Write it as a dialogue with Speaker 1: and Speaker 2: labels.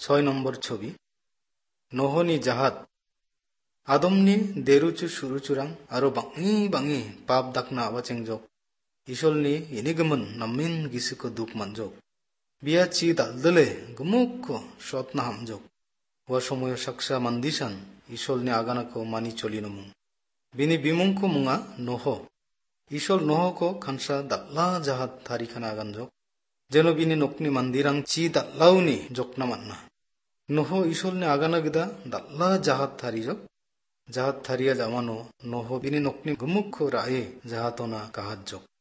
Speaker 1: 6 নম্বর ছবি নহনি জাহাত আদমনি দেরুচু সুরুচুরাং আরো বাঙি বাঙি পাপ দাকনা আবাচেংজক ইসলনি ইনিগমন নামিন গিসুকো দুক মানজক বিয়া চি দালদলে গমুক সতনা হামজক ওয়া সময় সাকসা মান্দিসান ইসলনি আগানাকো মানি চলিনমুং বিনি বিমুংকো মুঙা নহ ইসল নহকো খানসা দাল্লা জাহাত থারিখানা আগানজক যেন বিনি নকনি মান্দিরাং চি দাল্লাউনি জকনা মান্না নহ ইসলনি আগানা গিদা দাল্লা জাহাত থারিজক জাহাত থারিয়া জামানো নহ বিনি নকনি গমুক রায়ে জাহাতনা কাহাজ্জক